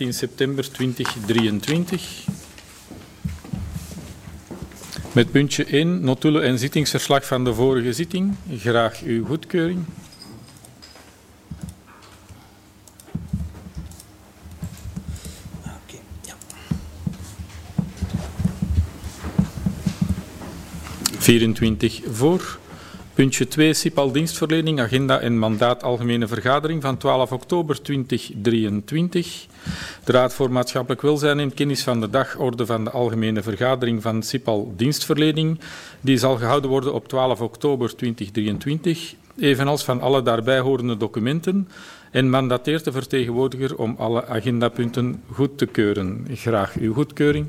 18 september 2023. Met puntje 1, notulen en zittingsverslag van de vorige zitting. Graag uw goedkeuring. Okay, ja. 24 voor. Puntje 2, CIPAL dienstverlening, agenda en mandaat algemene vergadering van 12 oktober 2023. De Raad voor Maatschappelijk Welzijn neemt kennis van de dagorde van de algemene vergadering van CIPAL dienstverlening. Die zal gehouden worden op 12 oktober 2023, evenals van alle daarbij horende documenten, en mandateert de vertegenwoordiger om alle agendapunten goed te keuren. Graag uw goedkeuring.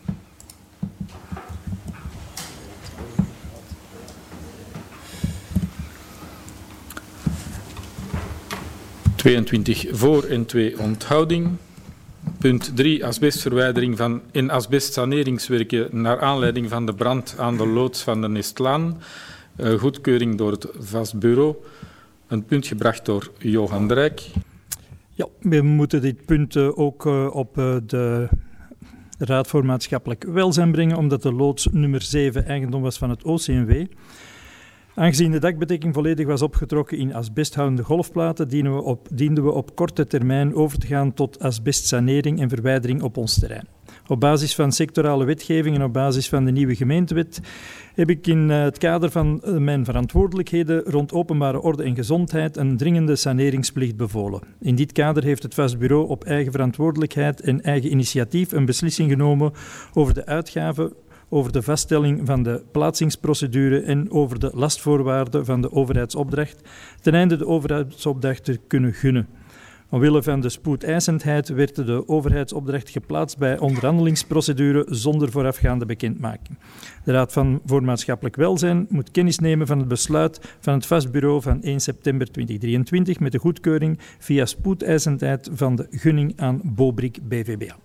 22 voor en 2 onthouding. Punt 3, asbestverwijdering en asbestsaneringswerken naar aanleiding van de brand aan de loods van de Nestlaan. Goedkeuring door het vast bureau. Een punt gebracht door Johan de Rijk. Ja, we moeten dit punt ook op de Raad voor Maatschappelijk Welzijn brengen, omdat de loods nummer 7 eigendom was van het OCMW. Aangezien de dakbedekking volledig was opgetrokken in asbesthoudende golfplaten, dienden we op korte termijn over te gaan tot asbestsanering en verwijdering op ons terrein. Op basis van sectorale wetgeving en op basis van de nieuwe gemeentewet heb ik in het kader van mijn verantwoordelijkheden rond openbare orde en gezondheid een dringende saneringsplicht bevolen. In dit kader heeft het vast bureau op eigen verantwoordelijkheid en eigen initiatief een beslissing genomen over de uitgaven, over de vaststelling van de plaatsingsprocedure en over de lastvoorwaarden van de overheidsopdracht, ten einde de overheidsopdracht te kunnen gunnen. Omwille van de spoedeisendheid werd de overheidsopdracht geplaatst bij onderhandelingsprocedure zonder voorafgaande bekendmaking. De Raad voor Maatschappelijk Welzijn moet kennis nemen van het besluit van het vastbureau van 1 september 2023 met de goedkeuring via spoedeisendheid van de gunning aan Bobrik BVBA.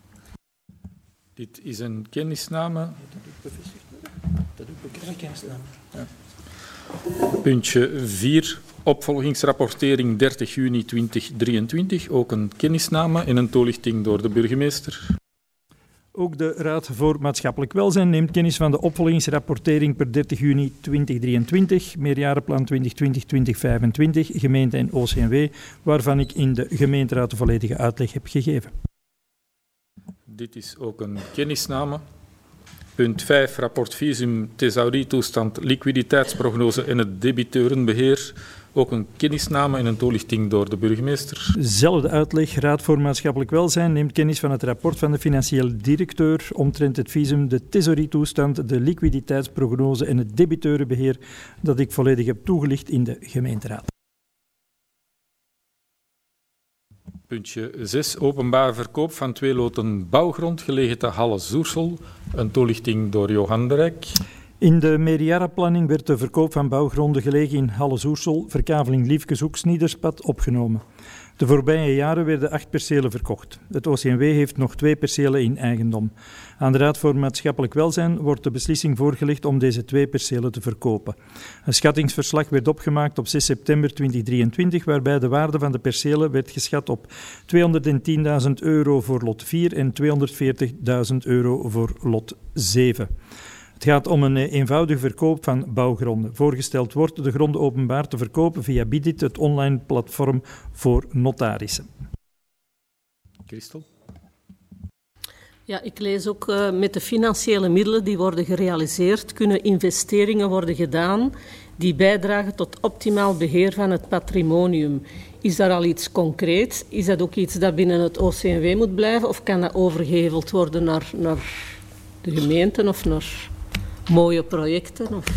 Dit is een kennisname. Dat doe ik een kennisname. Ja. Puntje 4, opvolgingsrapportering 30 juni 2023. Ook een kennisname en een toelichting door de burgemeester. Ook de Raad voor Maatschappelijk Welzijn neemt kennis van de opvolgingsrapportering per 30 juni 2023, meerjarenplan 2020-2025, gemeente en OCMW, waarvan ik in de gemeenteraad de volledige uitleg heb gegeven. Dit is ook een kennisname. Punt 5, rapport visum, thesaurietoestand, liquiditeitsprognose en het debiteurenbeheer. Ook een kennisname en een toelichting door de burgemeester. Zelfde uitleg. Raad voor Maatschappelijk Welzijn neemt kennis van het rapport van de financieel directeur omtrent het visum, de thesaurietoestand, de liquiditeitsprognose en het debiteurenbeheer dat ik volledig heb toegelicht in de gemeenteraad. Puntje 6, openbare verkoop van 2 loten bouwgrond gelegen te Halle-Zoersel. Een toelichting door Johan de Rijk. In de meerjarenplanning werd de verkoop van bouwgronden gelegen in Halle-Zoersel, verkaveling Liefkeshoek, Sniederspad, opgenomen. De voorbije jaren werden 8 percelen verkocht. Het OCMW heeft nog 2 percelen in eigendom. Aan de Raad voor Maatschappelijk Welzijn wordt de beslissing voorgelegd om deze 2 percelen te verkopen. Een schattingsverslag werd opgemaakt op 6 september 2023, waarbij de waarde van de percelen werd geschat op €210.000 voor lot 4 en €240.000 voor lot 7. Het gaat om een eenvoudige verkoop van bouwgronden. Voorgesteld wordt de gronden openbaar te verkopen via Bidit, het online platform voor notarissen. Christel? Ja, ik lees ook met de financiële middelen die worden gerealiseerd, kunnen investeringen worden gedaan die bijdragen tot optimaal beheer van het patrimonium. Is daar al iets concreets? Is dat ook iets dat binnen het OCMW moet blijven of kan dat overgeheveld worden naar de gemeenten of naar mooie projecten? Of?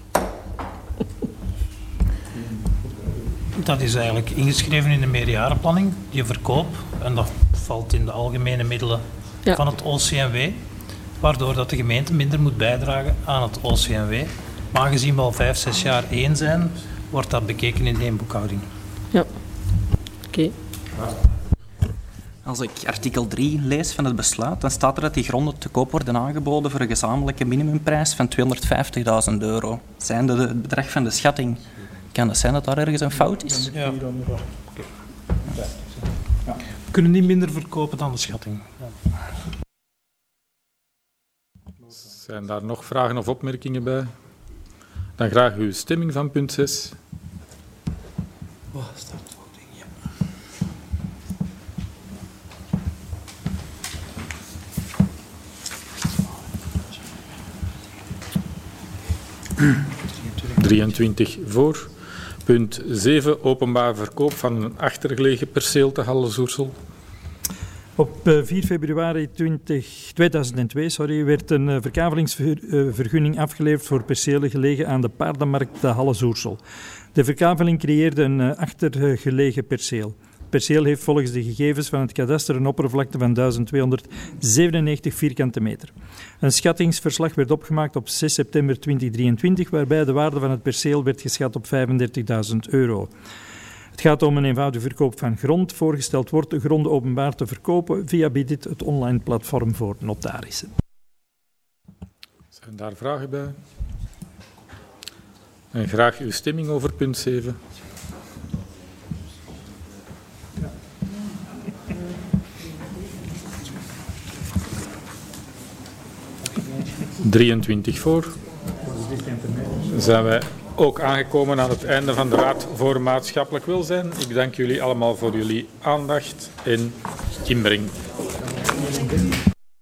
Dat is eigenlijk ingeschreven in de meerjarenplanning, die verkoop. En dat valt in de algemene middelen van het OCMW, waardoor dat de gemeente minder moet bijdragen aan het OCMW. Maar aangezien we al 5-6 jaar één zijn, wordt dat bekeken in één boekhouding. Ja, oké. Als ik artikel 3 lees van het besluit, dan staat er dat die gronden te koop worden aangeboden voor een gezamenlijke minimumprijs van €250.000. Zijnde het bedrag van de schatting. Kan het zijn dat daar ergens een fout is? Ja. kunnen niet minder verkopen dan de schatting. Ja. Zijn daar nog vragen of opmerkingen bij? Dan graag uw stemming van punt 6. Start voting, ja. voor. Punt 7. Openbaar verkoop van een achtergelegen perceel te Halle-Zoersel. Op 4 februari 2002 werd een verkavelingsvergunning afgeleverd voor percelen gelegen aan de paardenmarkt te Halle-Zoersel. De verkaveling creëerde een achtergelegen perceel. Het perceel heeft volgens de gegevens van het kadaster een oppervlakte van 1297 vierkante meter. Een schattingsverslag werd opgemaakt op 6 september 2023, waarbij de waarde van het perceel werd geschat op €35.000. Het gaat om een eenvoudige verkoop van grond. Voorgesteld wordt de gronden openbaar te verkopen via Bidit, het online platform voor notarissen. Zijn daar vragen bij? En graag uw stemming over punt 7. voor. Zijn wij ook aangekomen aan het einde van de Raad voor Maatschappelijk Welzijn. Ik dank jullie allemaal voor jullie aandacht en inbreng.